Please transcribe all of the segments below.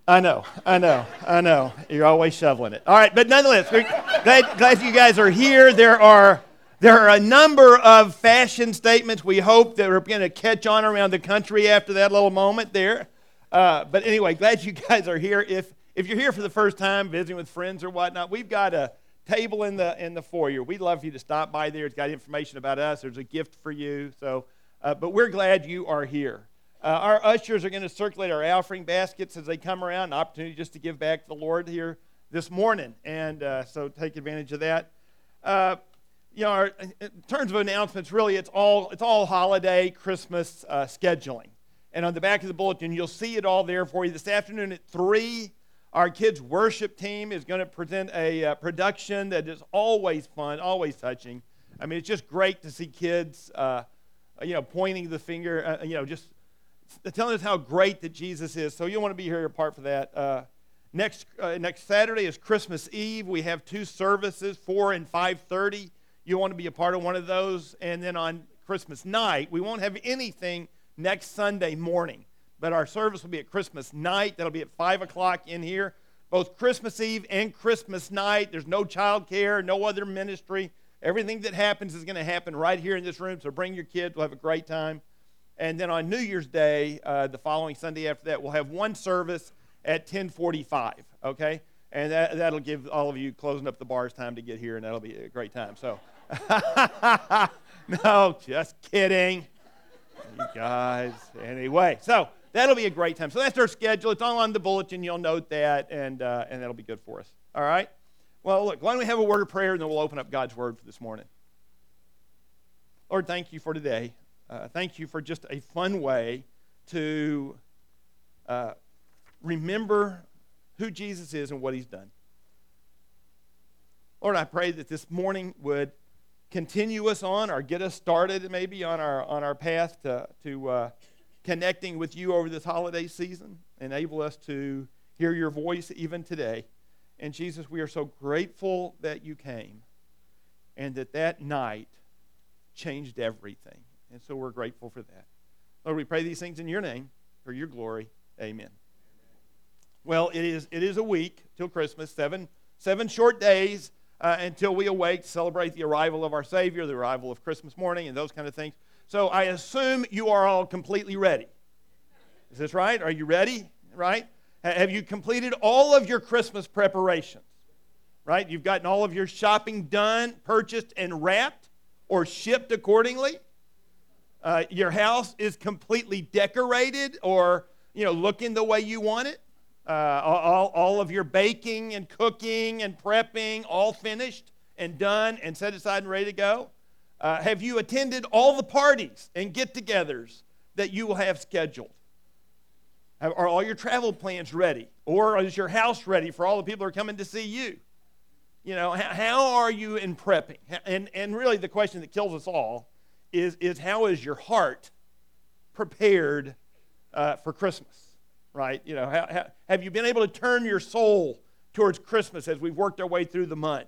I know. You're always shoveling it. All right, but nonetheless, we're glad you guys are here. There are a number of fashion statements we hope that are going to catch on around the country after that little moment there. But anyway, glad you guys are here. If you're here for the first time, visiting with friends or whatnot, we've got a table in the foyer. We'd love for you to stop by there. It's got information about us. There's a gift for you. So, but we're glad you are here. Our ushers are going to circulate our offering baskets as they come around, an opportunity just to give back to the Lord here this morning, and so take advantage of that. In terms of announcements, really it's all holiday, Christmas scheduling. And on the back of the bulletin, you'll see it all there for you. This afternoon at 3, our kids' worship team is going to present a production that is always fun, always touching. I mean, it's just great to see kids, pointing the finger, just telling us how great that Jesus is. So you'll want to be here apart for that. Next Saturday is Christmas Eve. We have 2 services, 4 and 5:30. You'll want to be a part of one of those. And then on Christmas night, we won't have anything next Sunday morning. But our service will be at Christmas night. That'll be at 5 o'clock in here. Both Christmas Eve and Christmas night. There's no child care, no other ministry. Everything that happens is going to happen right here in this room. So bring your kids. We'll have a great time. And then on New Year's Day, the following Sunday after that, we'll have one service at 10:45, okay? And that'll give all of you closing up the bars time to get here, and that'll be a great time. So, no, just kidding. You guys. Anyway, so that'll be a great time. So that's our schedule. It's all on the bulletin. You'll note that, and that'll be good for us. All right? Well, look, why don't we have a word of prayer, and then we'll open up God's word for this morning. Lord, thank you for today. Thank you for just a fun way to remember who Jesus is and what he's done. Lord, I pray that this morning would continue us on or get us started maybe on our path to connecting with you over this holiday season. Enable us to hear your voice even today. And Jesus, we are so grateful that you came and that night changed everything. And so we're grateful for that. Lord, we pray these things in your name, for your glory. Amen. Well, it is a week till Christmas, seven short days until we awake to celebrate the arrival of our Savior, the arrival of Christmas morning, and those kind of things. So I assume you are all completely ready. Is this right? Are you ready? Right? Have you completed all of your Christmas preparations? Right? You've gotten all of your shopping done, purchased, and wrapped, or shipped accordingly? Your house is completely decorated or, looking the way you want it. All of your baking and cooking and prepping all finished and done and set aside and ready to go. Have you attended all the parties and get-togethers that you will have scheduled? Are all your travel plans ready? Or is your house ready for all the people who are coming to see you? How are you in prepping? And really the question that kills us all is how is your heart prepared for Christmas, right? Have you been able to turn your soul towards Christmas as we've worked our way through the month?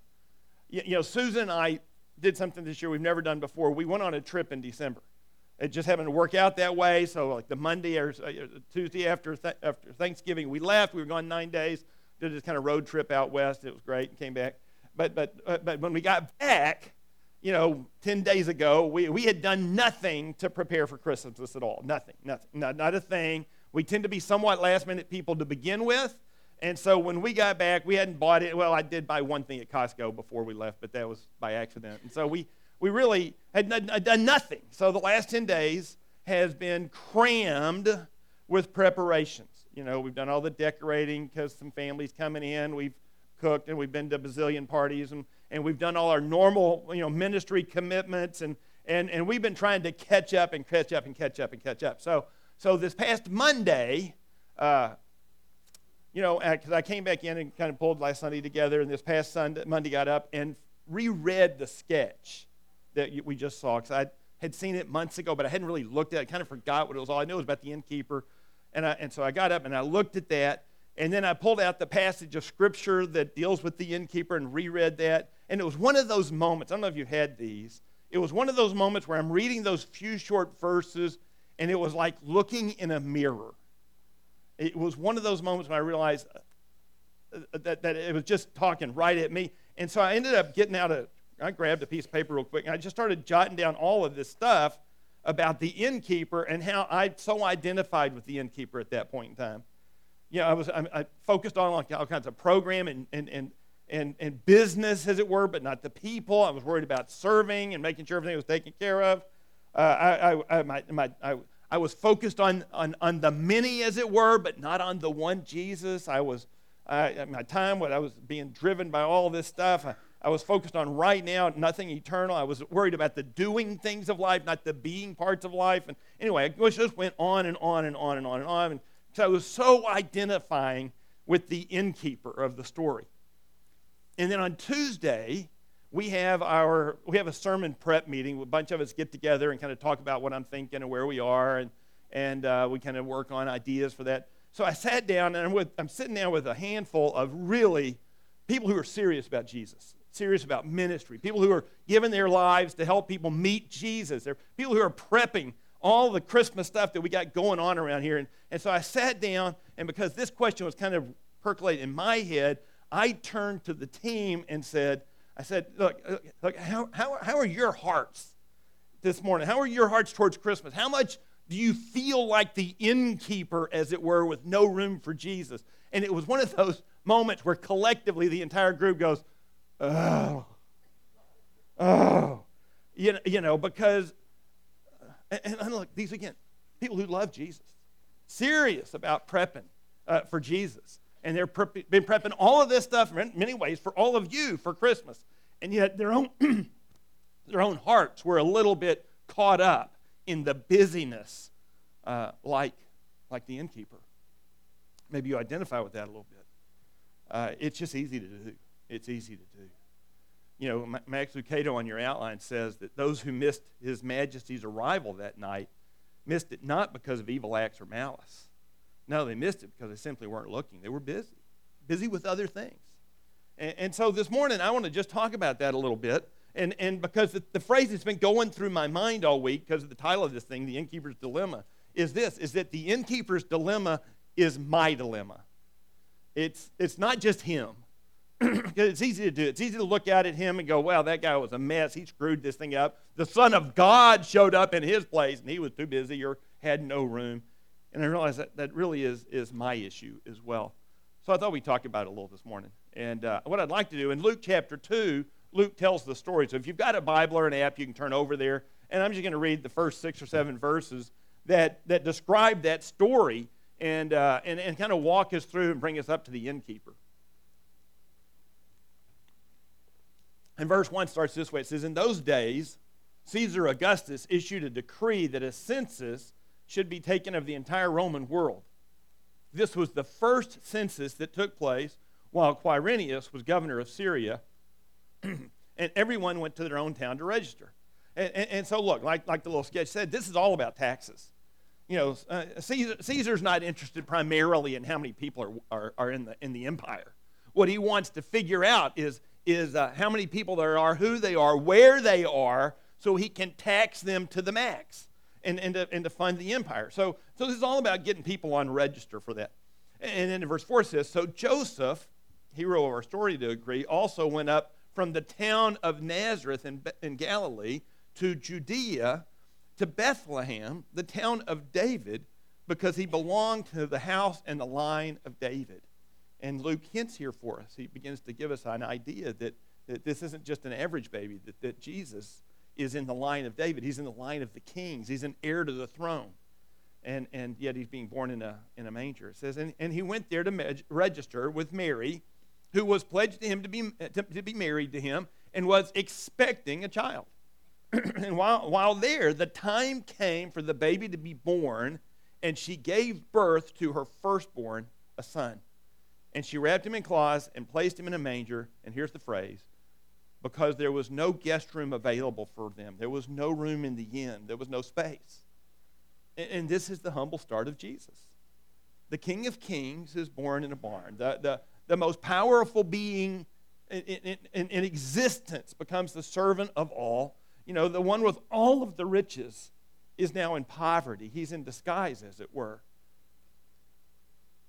Susan and I did something this year we've never done before. We went on a trip in December. It just happened to work out that way. So like the Monday or Tuesday after Thanksgiving, we left. We were gone 9 days. Did this kind of road trip out west. It was great and came back. But when we got back, 10 days ago, we had done nothing to prepare for Christmas at all. Nothing, not a thing. We tend to be somewhat last-minute people to begin with, and so when we got back, we hadn't bought it. Well, I did buy one thing at Costco before we left, but that was by accident. And so we really had done nothing. So the last 10 days has been crammed with preparations. We've done all the decorating because some families coming in. We've cooked, and we've been to a bazillion parties, and we've done all our normal, ministry commitments, and we've been trying to catch up. So this past Monday, because I came back in and kind of pulled last Sunday together, and this past Monday got up and reread the sketch that we just saw, because I had seen it months ago, but I hadn't really looked at it. I kind of forgot what it was all. I knew it was about the innkeeper, and so I got up and I looked at that, and then I pulled out the passage of Scripture that deals with the innkeeper and reread that. And it was one of those moments, I don't know if you've had these, it was one of those moments where I'm reading those few short verses, and it was like looking in a mirror. it was one of those moments when I realized that it was just talking right at me. And so I ended up I grabbed a piece of paper real quick, and I just started jotting down all of this stuff about the innkeeper and how I so identified with the innkeeper at that point in time. I focused on all kinds of program and business, as it were, but not the people. I was worried about serving and making sure everything was taken care of. I was focused on the many, as it were, but not on the one Jesus. I was being driven by all this stuff. I was focused on right now, nothing eternal. I was worried about the doing things of life, not the being parts of life. And anyway, it just went on and on and on and on and on. And so I was so identifying with the innkeeper of the story. And then on Tuesday, we have a sermon prep meeting. A bunch of us get together and kind of talk about what I'm thinking and where we are, and we kind of work on ideas for that. So I sat down, and I'm sitting down with a handful of really people who are serious about Jesus, serious about ministry, people who are giving their lives to help people meet Jesus. They're people who are prepping all the Christmas stuff that we got going on around here. And so I sat down, and because this question was kind of percolating in my head, I turned to the team and I said, look, how are your hearts this morning? How are your hearts towards Christmas? How much do you feel like the innkeeper, as it were, with no room for Jesus? And it was one of those moments where collectively the entire group goes, oh, because, and look, these again, people who love Jesus, serious about prepping for Jesus. And they've been prepping all of this stuff in many ways for all of you for Christmas. And yet their own hearts were a little bit caught up in the busyness like the innkeeper. Maybe you identify with that a little bit. It's just easy to do. It's easy to do. Max Lucado on your outline says that those who missed His Majesty's arrival that night missed it not because of evil acts or malice. No, they missed it because they simply weren't looking. They were busy with other things. And so this morning, I want to just talk about that a little bit. And because the phrase that's been going through my mind all week, because of the title of this thing, The Innkeeper's Dilemma, is that the innkeeper's dilemma is my dilemma. It's not just him. Because it's easy to do. It's easy to look out at him and go, wow, that guy was a mess. He screwed this thing up. The Son of God showed up in his place, and he was too busy or had no room. And I realized that really is my issue as well. So I thought we'd talk about it a little this morning. And what I'd like to do, in Luke chapter 2, Luke tells the story. So if you've got a Bible or an app, you can turn over there. And I'm just going to read the first 6 or 7 verses that describe that story and kind of walk us through and bring us up to the innkeeper. And verse 1 starts this way. It says, in those days, Caesar Augustus issued a decree that a census should be taken of the entire Roman world. This was the first census that took place while Quirinius was governor of Syria, and everyone went to their own town to register. And so look, like the little sketch said, this is all about taxes. Caesar's not interested primarily in how many people are in the empire. What he wants to figure out is how many people there are, who they are, where they are, so he can tax them to the max. And to fund the empire. So this is all about getting people on register for that. And then in verse 4 says, so Joseph, hero of our story to agree, also went up from the town of Nazareth in Galilee to Judea, to Bethlehem, the town of David, because he belonged to the house and the line of David. And Luke hints here for us. He begins to give us an idea that this isn't just an average baby, that Jesus is in the line of David. He's in the line of the kings. He's an heir to the throne. And yet he's being born in a manger. It says, and he went there to register with Mary, who was pledged to him to be married to him, and was expecting a child. And while there, the time came for the baby to be born, and she gave birth to her firstborn, a son. And she wrapped him in cloths and placed him in a manger. And here's the phrase: because there was no guest room available for them. There was no room in the inn. There was no space. And this is the humble start of Jesus. The King of Kings is born in a barn. The most powerful being in existence becomes the servant of all. The one with all of the riches is now in poverty. He's in disguise, as it were.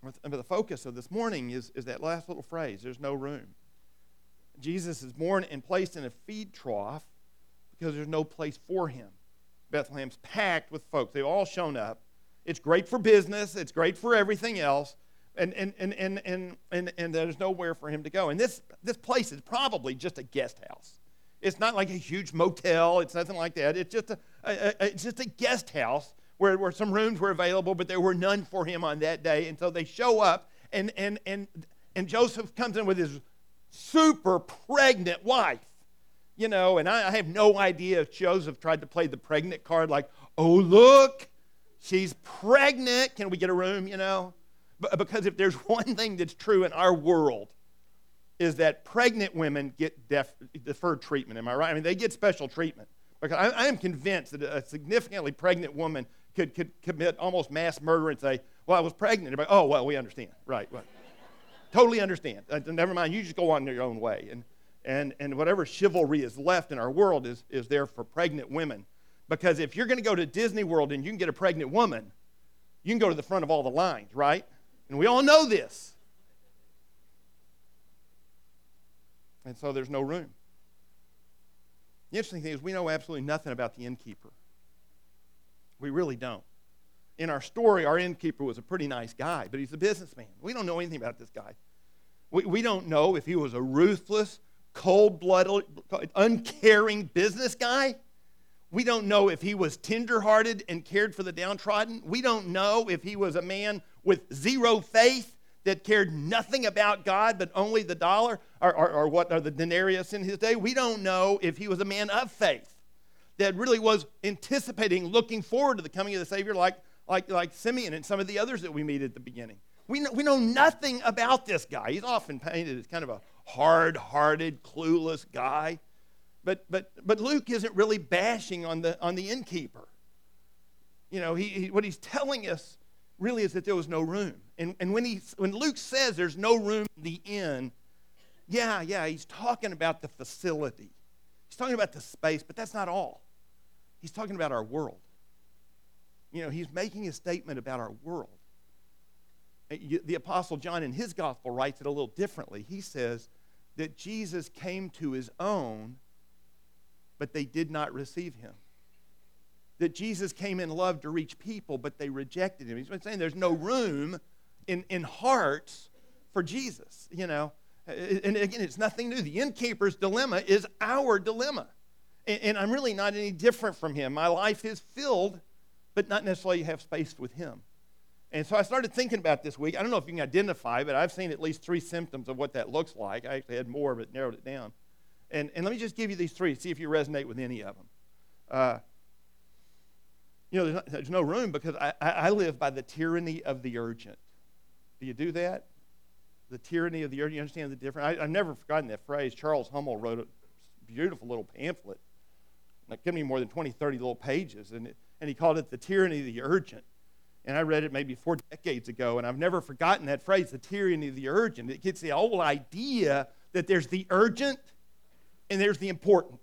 But the focus of this morning is that last little phrase, there's no room. Jesus is born and placed in a feed trough because there's no place for him. Bethlehem's packed with folks. They've all shown up. It's great for business. It's great for everything else. And there's nowhere for him to go. And this place is probably just a guest house. It's not like a huge motel. It's nothing like that. It's just a guest house where some rooms were available, but there were none for him on that day. And so they show up, and Joseph comes in with his super pregnant wife. You know, and I have no idea if Joseph tried to play the pregnant card like, oh, look, she's pregnant. Can we get a room, you know? Because if there's one thing that's true in our world is that pregnant women get deferred treatment. Am I right? I mean, they get special treatment. Because I am convinced that a significantly pregnant woman could commit almost mass murder and say, well, I was pregnant. Everybody, oh, well, we understand. Right. Totally understand. Never mind. You just go on your own way. And whatever chivalry is left in our world is there for pregnant women. Because if you're going to go to Disney World and you can get a pregnant woman, you can go to the front of all the lines, right? And we all know this. And so there's no room. The interesting thing is we know absolutely nothing about the innkeeper. We really don't. In our story, our innkeeper was a pretty nice guy, but he's a businessman. We don't know anything about this guy. We don't know if he was a ruthless, cold-blooded, uncaring business guy. We don't know if he was tender-hearted and cared for the downtrodden. We don't know if he was a man with zero faith that cared nothing about God but only the dollar or what are the denarius in his day. We don't know if he was a man of faith that really was anticipating, looking forward to the coming of the Savior like Simeon and some of the others that we meet at the beginning. We know nothing about this guy. He's often painted as kind of a hard-hearted, clueless guy. But Luke isn't really bashing on the innkeeper. You know, what he's telling us really is that there was no room. And when Luke says there's no room in the inn, he's talking about the facility. He's talking about the space, but that's not all. He's talking about our world. You know, he's making a statement about our world. The Apostle John in his gospel writes it a little differently. He says that Jesus came to his own, but they did not receive him. That Jesus came in love to reach people, but they rejected him. He's been saying there's no room in hearts for Jesus, you know. And again, it's nothing new. The innkeeper's dilemma is our dilemma. And I'm really not any different from him. My life is filled, but not necessarily have space with him. And so I started thinking about this week. I don't know if you can identify, but I've seen at least 3 symptoms of what that looks like. I actually had more, but narrowed it down. And let me just give you these 3, see if you resonate with any of them. You know, there's no room because I live by the tyranny of the urgent. Do you do that? The tyranny of the urgent. You understand the difference? I've never forgotten that phrase. Charles Hummel wrote a beautiful little pamphlet. It gave me more than 20, 30 little pages. And he called it the tyranny of the urgent. And I read it maybe 4 decades ago, and I've never forgotten that phrase, the tyranny of the urgent. It gets the whole idea that there's the urgent and there's the important.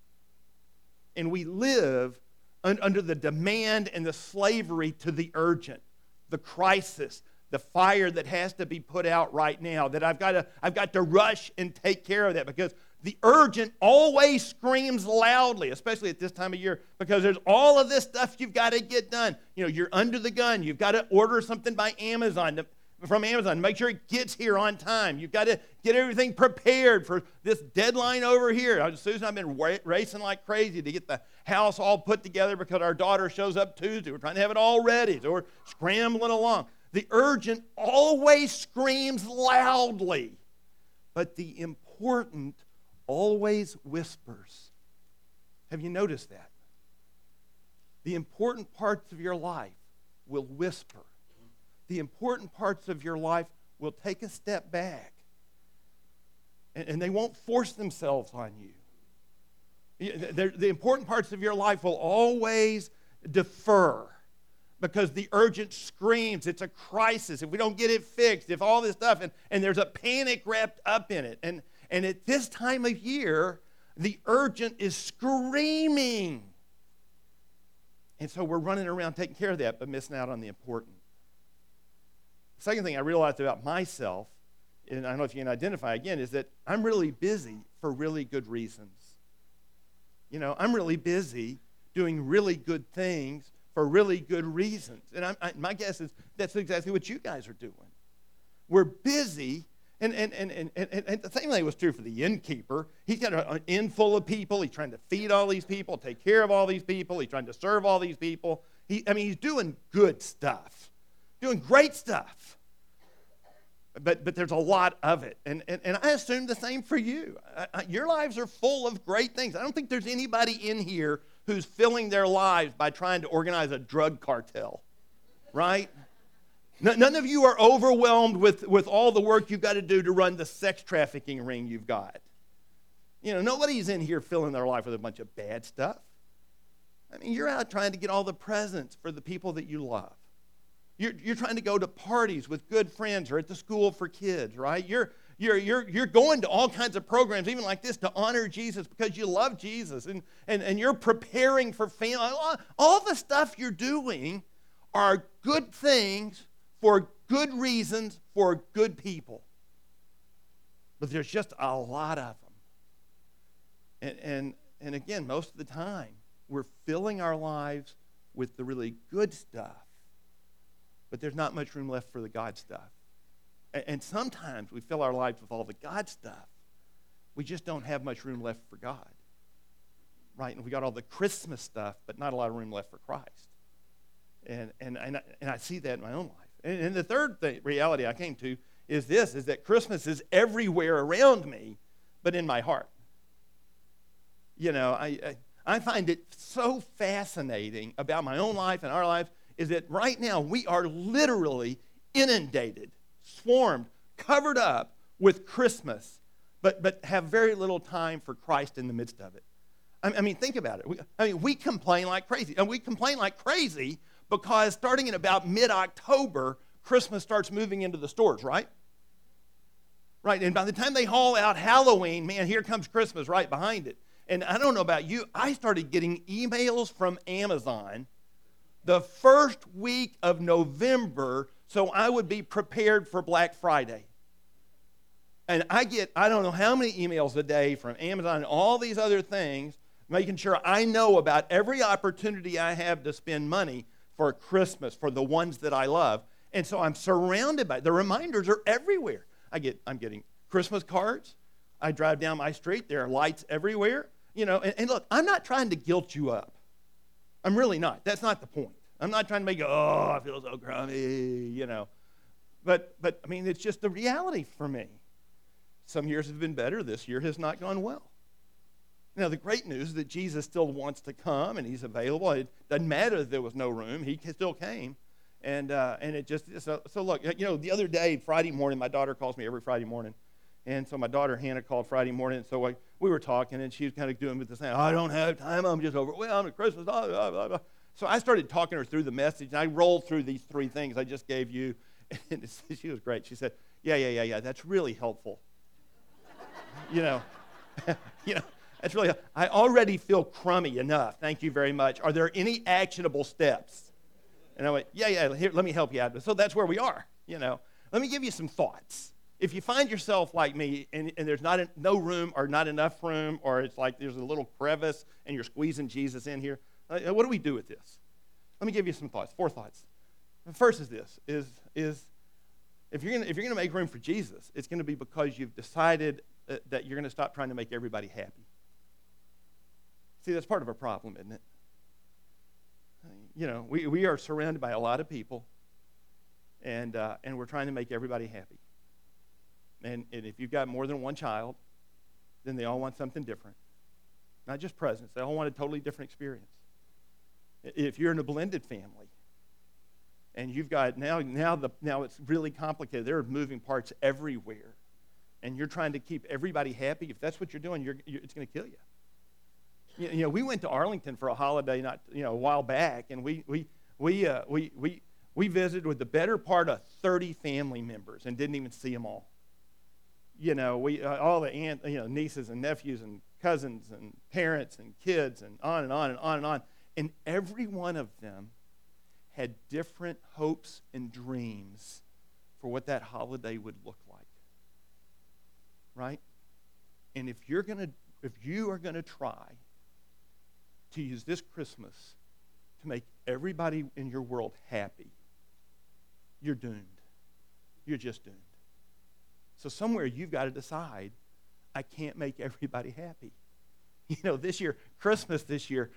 And we live under the demand and the slavery to the urgent, the crisis, the fire that has to be put out right now, that I've got to rush and take care of that because the urgent always screams loudly, especially at this time of year, because there's all of this stuff you've got to get done. You know, you're under the gun. You've got to order something by Amazon, from Amazon, make sure it gets here on time. You've got to get everything prepared for this deadline over here. Susan and I have been racing like crazy to get the house all put together because our daughter shows up Tuesday. We're trying to have it all ready, so we're scrambling along. The urgent always screams loudly, but the important always whispers. Have you noticed that? The important parts of your life will whisper. The important parts of your life will take a step back. And they won't force themselves on you. The important parts of your life will always defer because the urgent screams. It's a crisis. If we don't get it fixed, if all this stuff, and there's a panic wrapped up in it. And at this time of year, the urgent is screaming. And so we're running around taking care of that, but missing out on the important. The second thing I realized about myself, and I don't know if you can identify again, is that I'm really busy for really good reasons. I'm really busy doing really good things for really good reasons. And my guess is that's exactly what you guys are doing. We're busy, and the same thing was true for the innkeeper. He's got an inn full of people. He's trying to feed all these people, take care of all these people. He's trying to serve all these people. He's doing good stuff, doing great stuff. But there's a lot of it. And I assume the same for you. Your lives are full of great things. I don't think there's anybody in here who's filling their lives by trying to organize a drug cartel, right? None of you are overwhelmed with all the work you've got to do to run the sex trafficking ring you've got. Nobody's in here filling their life with a bunch of bad stuff. You're out trying to get all the presents for the people that you love. You're trying to go to parties with good friends or at the school for kids, right? You're going to all kinds of programs, even like this, to honor Jesus because you love Jesus. And you're preparing for family. All the stuff you're doing are good things for good reasons for good people. But there's just a lot of them. And again, most of the time, we're filling our lives with the really good stuff. But there's not much room left for the God stuff. And sometimes we fill our lives with all the God stuff. We just don't have much room left for God. Right? And we got all the Christmas stuff, but not a lot of room left for Christ. And I see that in my own life. And the third reality I came to is that Christmas is everywhere around me, but in my heart. I find it so fascinating about my own life and our lives is that right now we are literally inundated, swarmed, covered up with Christmas, but have very little time for Christ in the midst of it. Think about it. We complain like crazy. And we complain like crazy because starting in about mid-October, Christmas starts moving into the stores, right? Right, and by the time they haul out Halloween, man, here comes Christmas right behind it. And I don't know about you, I started getting emails from Amazon the first week of November so I would be prepared for Black Friday. And I get, I don't know how many emails a day from Amazon and all these other things, making sure I know about every opportunity I have to spend money for Christmas, for the ones that I love. And so I'm surrounded by, the reminders are everywhere. I'm getting Christmas cards. I drive down my street, there are lights everywhere. And look, I'm not trying to guilt you up. I'm really not. That's not the point. I'm not trying to make you, I feel so crummy, But it's just the reality for me. Some years have been better. This year has not gone well. Now, the great news is that Jesus still wants to come, and he's available. It doesn't matter that there was no room. He still came. And it just, so look, the other day, Friday morning, my daughter calls me every Friday morning. And so my daughter, Hannah, called Friday morning. And so we were talking, and she was kind of doing with this thing. I don't have time. I'm just overwhelmed at Christmas. Blah, blah, blah, blah. So I started talking her through the message, and I rolled through these three things I just gave you. And she was great. She said, yeah, that's really helpful. That's really, I already feel crummy enough. Thank you very much. Are there any actionable steps? And I went, yeah, here, let me help you out. So that's where we are, Let me give you some thoughts. If you find yourself like me and there's no room or not enough room, or it's like there's a little crevice and you're squeezing Jesus in here, what do we do with this? Let me give you some thoughts, 4 thoughts. The first is this, is if you're gonna make room for Jesus, it's going to be because you've decided that you're going to stop trying to make everybody happy. See, that's part of our problem, isn't it? We are surrounded by a lot of people, and we're trying to make everybody happy. And if you've got more than one child, then they all want something different. Not just presents. They all want a totally different experience. If you're in a blended family, and you've got now it's really complicated. There are moving parts everywhere, and you're trying to keep everybody happy. If that's what you're doing, it's going to kill you. We went to Arlington for a holiday a while back, and we visited with the better part of 30 family members and didn't even see them all. All the nieces and nephews and cousins and parents and kids and on and on and on and on. And every one of them had different hopes and dreams for what that holiday would look like. Right? And if you are going to try to use this Christmas to make everybody in your world happy, you're doomed. You're just doomed. So somewhere you've got to decide, I can't make everybody happy. This year, Christmas this year,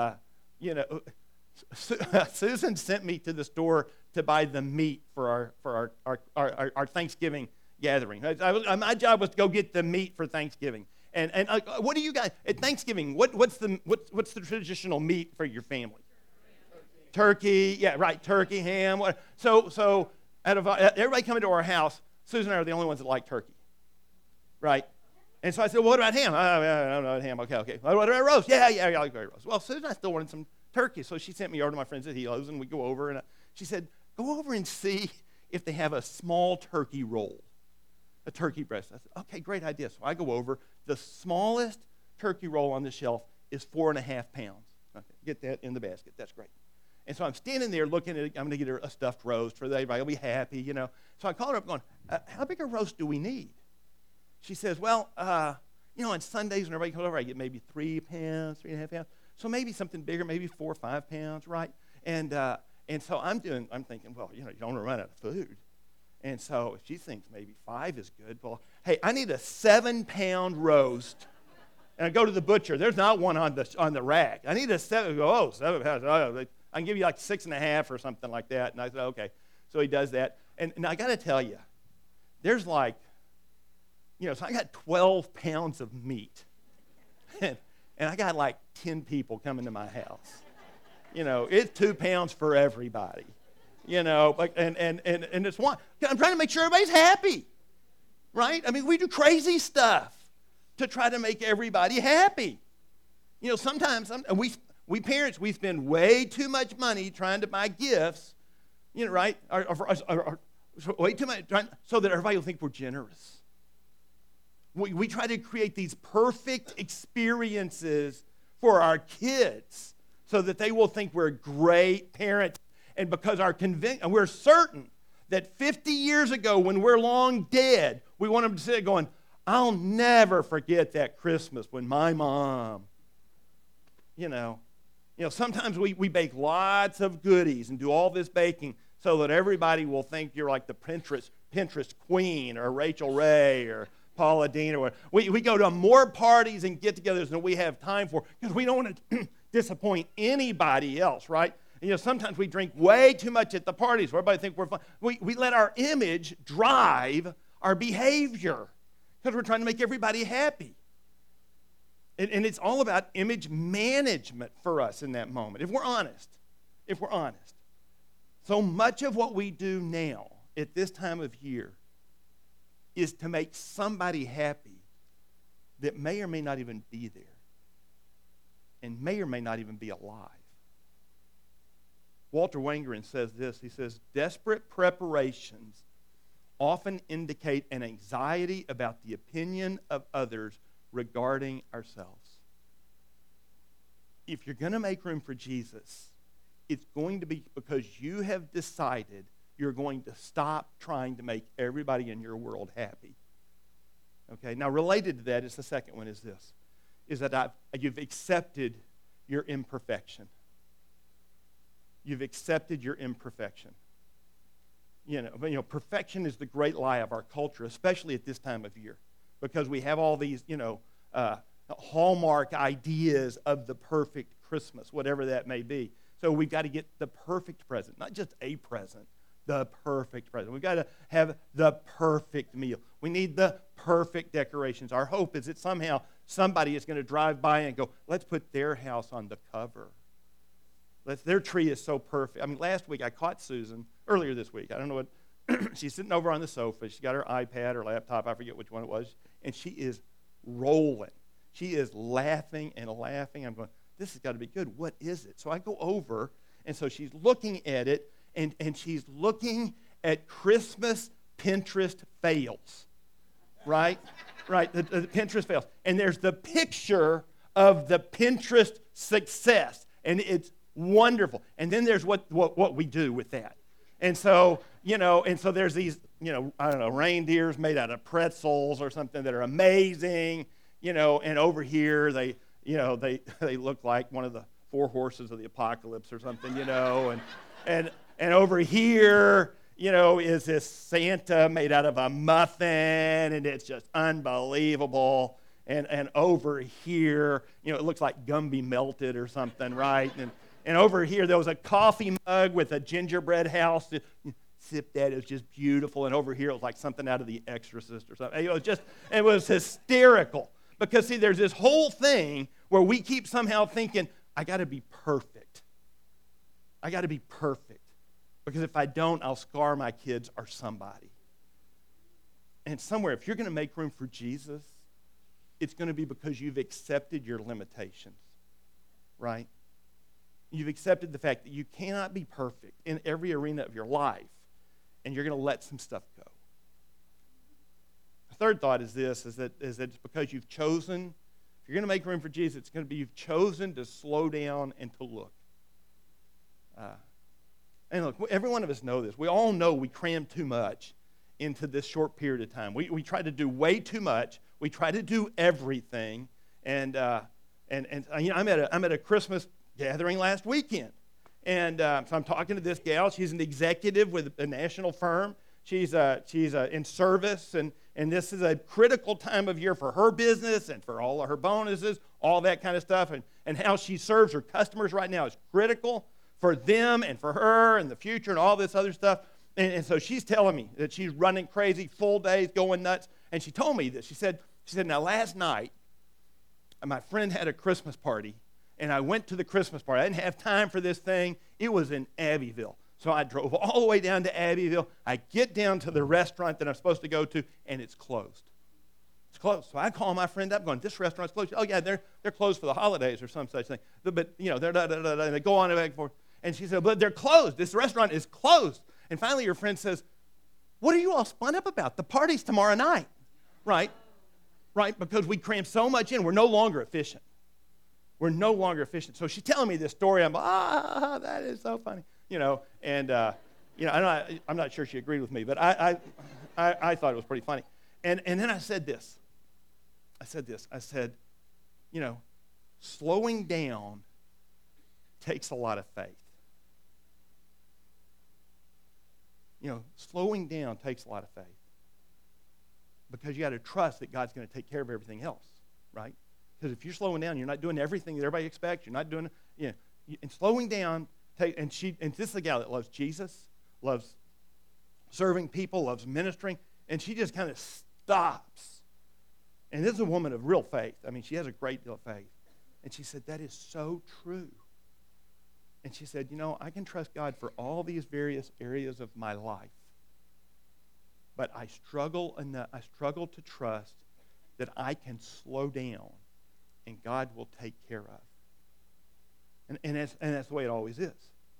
Susan sent me to the store to buy the meat for our Thanksgiving gathering. My job was to go get the meat for Thanksgiving. And what do you guys at Thanksgiving? What's the traditional meat for your family? Turkey, yeah, right. Turkey, ham. So out of everybody coming to our house, Susan and I are the only ones that like turkey, right? And so I said, well, what about ham? I don't know ham. Okay. What about roast? Yeah, I like roast. Well, Susan and I still wanted some turkey, so she sent me over to my friends at Helo's, and we go over, and she said, go over and see if they have a small turkey roll, a turkey breast. I said, okay, great idea. So I go over. The smallest turkey roll on the shelf is 4.5 pounds. Okay, get that in the basket. That's great. And so I'm standing there looking at it. I'm going to get her a stuffed roast for everybody. I'll be happy, So I called her up going, how big a roast do we need? She says, well, on Sundays when everybody comes over, I get maybe 3 pounds, 3.5 pounds. So maybe something bigger, maybe 4 or 5 pounds, right? And so I'm thinking, well, you don't want to run out of food. And so if she thinks maybe 5 is good, well, hey, I need a 7-pound roast. And I go to the butcher. There's not one on the rack. I need a 7. 7 pounds. Oh, I can give you like 6.5 or something like that. And I said, okay. So he does that. And I got to tell you, there's so I got 12 pounds of meat. And I got like 10 people coming to my house. It's 2 pounds for everybody. And it's one. I'm trying to make sure everybody's happy. Right? I mean, we do crazy stuff to try to make everybody happy. Sometimes we parents, we spend way too much money trying to buy gifts, right? Way too much, so that everybody will think we're generous. We try to create these perfect experiences for our kids so that they will think we're great parents. And because we're certain that 50 years ago when we're long dead, we want them to sit going, I'll never forget that Christmas when my mom, sometimes we bake lots of goodies and do all this baking so that everybody will think you're like the Pinterest queen or Rachel Ray or Paula Dean or whatever. We go to more parties and get-togethers than we have time for because we don't want to disappoint anybody else, right? And, sometimes we drink way too much at the parties where everybody thinks we're fun. We let our image drive our behavior because we're trying to make everybody happy. And it's all about image management for us in that moment, if we're honest. So much of what we do now at this time of year is to make somebody happy that may or may not even be there and may or may not even be alive. Walter Wangerin says this. He says, desperate preparations often indicate an anxiety about the opinion of others regarding ourselves. If you're going to make room for Jesus, it's going to be because you have decided you're going to stop trying to make everybody in your world happy. Okay, now related to that is the second one is this, is that you've accepted your imperfection. You've accepted your imperfection. Perfection is the great lie of our culture, especially at this time of year, because we have all these, hallmark ideas of the perfect Christmas, whatever that may be. So we've got to get the perfect present, not just a present, the perfect present. We've got to have the perfect meal. We need the perfect decorations. Our hope is that somehow somebody is going to drive by and go, let's put their house on the cover. Their tree is so perfect. I mean, last week I caught Susan, earlier this week, I don't know what, she's sitting over on the sofa. She's got her iPad or laptop, I forget which one it was, and she is rolling. She is laughing and laughing. I'm going, this has got to be good. What is it? So I go over, and so she's looking at it, and she's looking at Christmas Pinterest fails, right? Right, the Pinterest fails. And there's the picture of the Pinterest success, and it's wonderful. And then there's what we do with that. And so And so there's these, I don't know, reindeers made out of pretzels or something that are amazing, and over here they look like one of the four horses of the apocalypse or something, and over here, is this Santa made out of a muffin, and it's just unbelievable. And over here, it looks like Gumby melted or something, right? And over here, there was a coffee mug with a gingerbread house. Sip that, it was just beautiful. And over here, it was like something out of The Exorcist or something. It was hysterical. Because, see, there's this whole thing where we keep somehow thinking, I got to be perfect. I got to be perfect. Because if I don't, I'll scar my kids or somebody. And somewhere, if you're going to make room for Jesus, it's going to be because you've accepted your limitations, right? You've accepted the fact that you cannot be perfect in every arena of your life, and you're going to let some stuff go. The third thought is this, is that it's because you've chosen, if you're going to make room for Jesus, it's going to be you've chosen to slow down and to look. And look, every one of us know this. We all know we cram too much into this short period of time. We try to do way too much. We try to do everything. And I'm at a Christmas gathering last weekend. And so I'm talking to this gal. She's an executive with a national firm. She's in service, and this is a critical time of year for her business and for all of her bonuses, all that kind of stuff. And how she serves her customers right now is critical for them and for her and the future and all this other stuff. And so she's telling me that she's running crazy, full days, going nuts. And she told me this. She said, now last night, my friend had a Christmas party, and I went to the Christmas party. I didn't have time for this thing. It was in Abbeville. So I drove all the way down to Abbeville. I get down to the restaurant that I'm supposed to go to, and it's closed. It's closed. So I call my friend up going, this restaurant's closed. Oh, yeah, they're closed for the holidays or some such thing. But, they go on and back and forth. And she said, but they're closed. This restaurant is closed. And finally your friend says, what are you all spun up about? The party's tomorrow night, right? Right, because we cram so much in, we're no longer efficient. We're no longer efficient. So she's telling me this story. I'm like, that is so funny. I'm not sure she agreed with me, but I thought it was pretty funny. And then I said this. I said, slowing down takes a lot of faith. Slowing down takes a lot of faith. Because you got to trust that God's going to take care of everything else, right? Because if you're slowing down, you're not doing everything that everybody expects. You're not doing, and slowing down. And this is a gal that loves Jesus, loves serving people, loves ministering, and she just kind of stops. And this is a woman of real faith. I mean, she has a great deal of faith. And she said, that is so true. And she said, I can trust God for all these various areas of my life. But I struggle to trust that I can slow down and God will take care of. And that's the way it always is.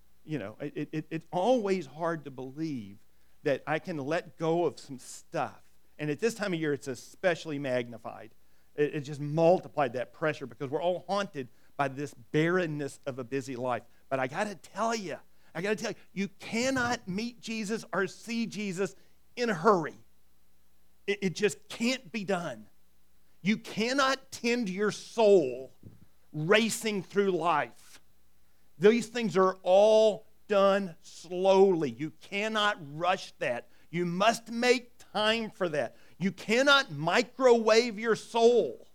It's always hard to believe that I can let go of some stuff. And at this time of year, it's especially magnified. It just multiplied that pressure because we're all haunted by this barrenness of a busy life. But I got to tell you, you cannot meet Jesus or see Jesus in a hurry. It just can't be done. You cannot tend your soul racing through life. These things are all done slowly. You cannot rush that. You must make time for that. You cannot microwave your soul.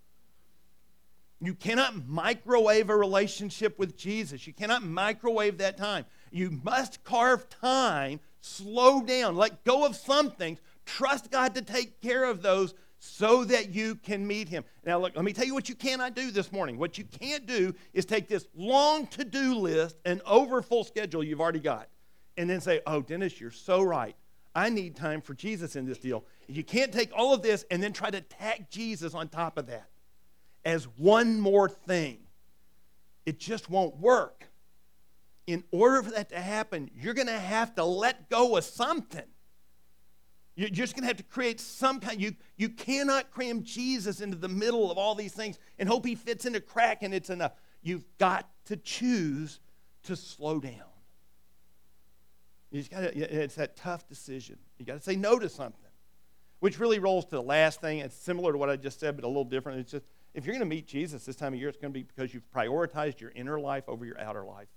You cannot microwave a relationship with Jesus. You cannot microwave that time. You must carve time, slow down, let go of some things, trust God to take care of those so that you can meet him. Now, look, let me tell you what you cannot do this morning. What you can't do is take this long to-do list and over full schedule you've already got and then say, oh, Dennis, you're so right. I need time for Jesus in this deal. You can't take all of this and then try to tack Jesus on top of that as one more thing. It just won't work. In order for that to happen, you're going to have to let go of something. You're just going to have to create some kind. You cannot cram Jesus into the middle of all these things and hope he fits in a crack and it's enough. You've got to choose to slow down. You just it's that tough decision. You got to say no to something, which really rolls to the last thing. It's similar to what I just said, but a little different. It's just, if you're going to meet Jesus this time of year, it's going to be because you've prioritized your inner life over your outer life.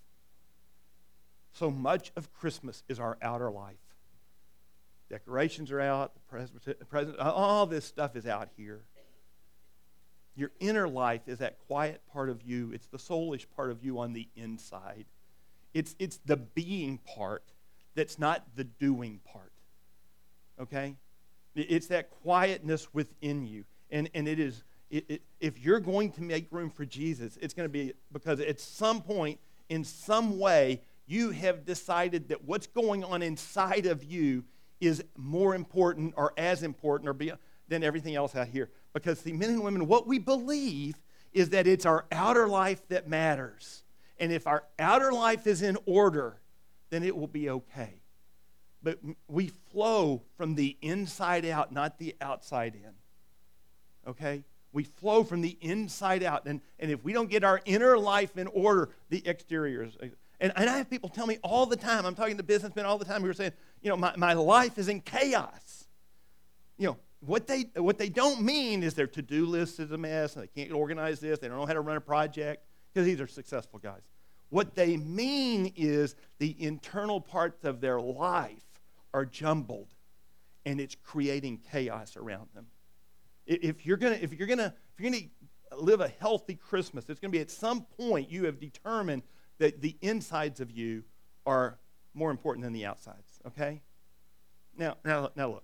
So much of Christmas is our outer life. Decorations are out, the present, all this stuff is out here. Your inner life is that quiet part of you. It's the soulish part of you on the inside. It's the being part that's not the doing part. Okay? It's that quietness within you. And it is, if you're going to make room for Jesus, it's going to be because at some point, in some way, you have decided that what's going on inside of you is more important or as important or beyond than everything else out here. Because, see, men and women, what we believe is that it's our outer life that matters. And if our outer life is in order, then it will be okay. But we flow from the inside out, not the outside in. Okay? We flow from the inside out. And if we don't get our inner life in order, the exterior is... And I have people tell me all the time, I'm talking to businessmen all the time who are saying, my life is in chaos. What they don't mean is their to-do list is a mess, and they can't organize this, they don't know how to run a project, because these are successful guys. What they mean is the internal parts of their life are jumbled, and it's creating chaos around them. If you're gonna live a healthy Christmas, it's gonna be at some point you have determined that the insides of you are more important than the outsides. Okay? Now look.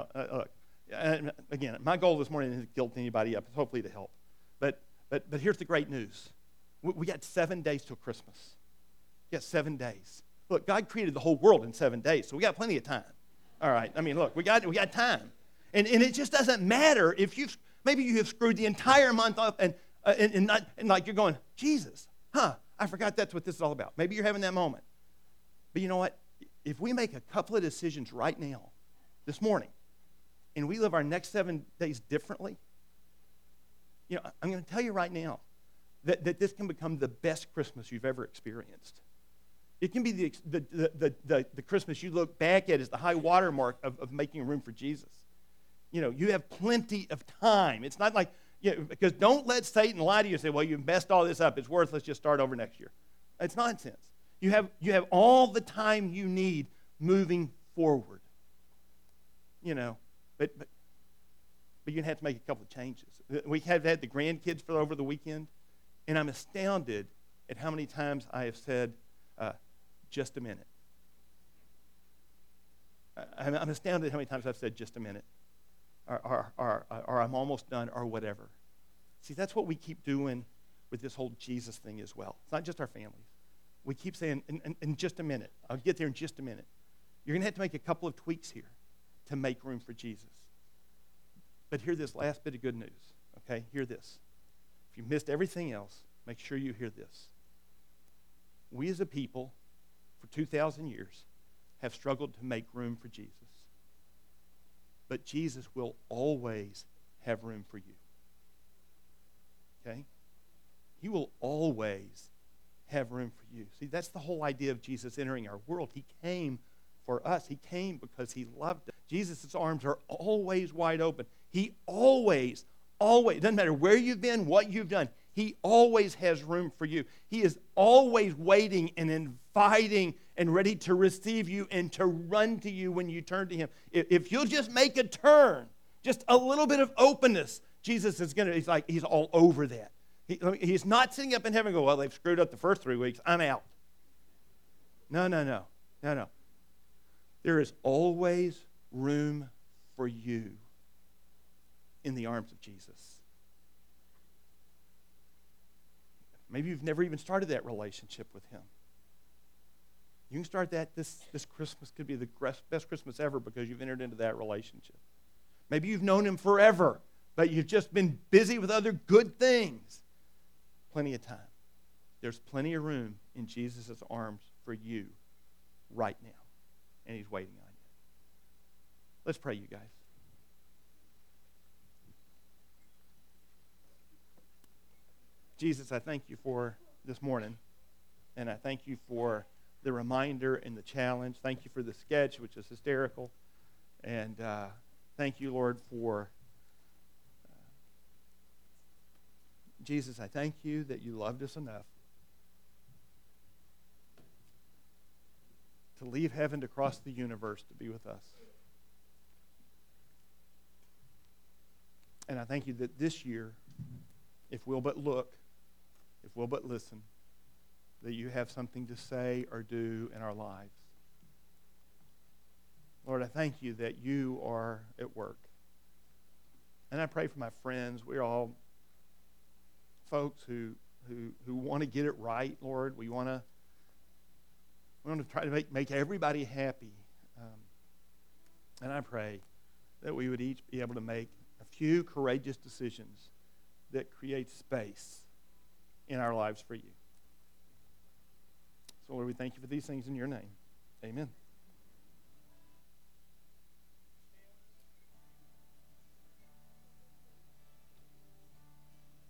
Again, my goal this morning isn't to guilt anybody up. It's hopefully to help. But here's the great news. We got 7 days till Christmas. We got 7 days. Look, God created the whole world in 7 days, so we got plenty of time. All right. I mean, look, we got time, and it just doesn't matter if maybe you have screwed the entire month up and like you're going, Jesus, I forgot that's what this is all about. Maybe you're having that moment. But you know what? If we make a couple of decisions right now, this morning, and we live our next 7 days differently, I'm going to tell you right now that this can become the best Christmas you've ever experienced. It can be the Christmas you look back at as the high water mark of making room for Jesus. You have plenty of time. It's not like, because don't let Satan lie to you and say, well, you've messed all this up. It's worthless. Just start over next year. It's nonsense. You have all the time you need moving forward. But you're going to have to make a couple of changes. We have had the grandkids for over the weekend, and I'm astounded at how many times I have said, just a minute. I'm astounded at how many times I've said, just a minute. Or I'm almost done, or whatever. See, that's what we keep doing with this whole Jesus thing as well. It's not just our families. We keep saying, in just a minute. I'll get there in just a minute. You're going to have to make a couple of tweaks here to make room for Jesus. But hear this last bit of good news, okay? Hear this. If you missed everything else, make sure you hear this. We as a people, for 2,000 years, have struggled to make room for Jesus. But Jesus will always have room for you. Okay? He will always have room for you. See, that's the whole idea of Jesus entering our world. He came for us. He came because he loved us. Jesus' arms are always wide open. He always, doesn't matter where you've been, what you've done, he always has room for you. He is always waiting and inviting and ready to receive you and to run to you when you turn to him. If you'll just make a turn, just a little bit of openness, Jesus is he's all over that. He's not sitting up in heaven and go, well, they've screwed up the first 3 weeks. I'm out. No. There is always room for you in the arms of Jesus. Maybe you've never even started that relationship with him. You can start that this Christmas. Could be the best Christmas ever because you've entered into that relationship. Maybe you've known him forever, but you've just been busy with other good things. Plenty of time. There's plenty of room in Jesus' arms for you right now. And he's waiting on you. Let's pray, you guys. Jesus, I thank you for this morning. And I thank you for the reminder and the challenge. Thank you for the sketch, which is hysterical. And thank you, Lord, for Jesus, I thank you that you loved us enough to leave heaven to cross the universe to be with us. And I thank you that this year, if we'll but look, if we'll but listen, that you have something to say or do in our lives. Lord, I thank you that you are at work. And I pray for my friends. We're all folks who want to get it right, Lord. We want to try to make everybody happy. And I pray that we would each be able to make a few courageous decisions that create space in our lives for you. So, Lord, we thank you for these things in your name. Amen.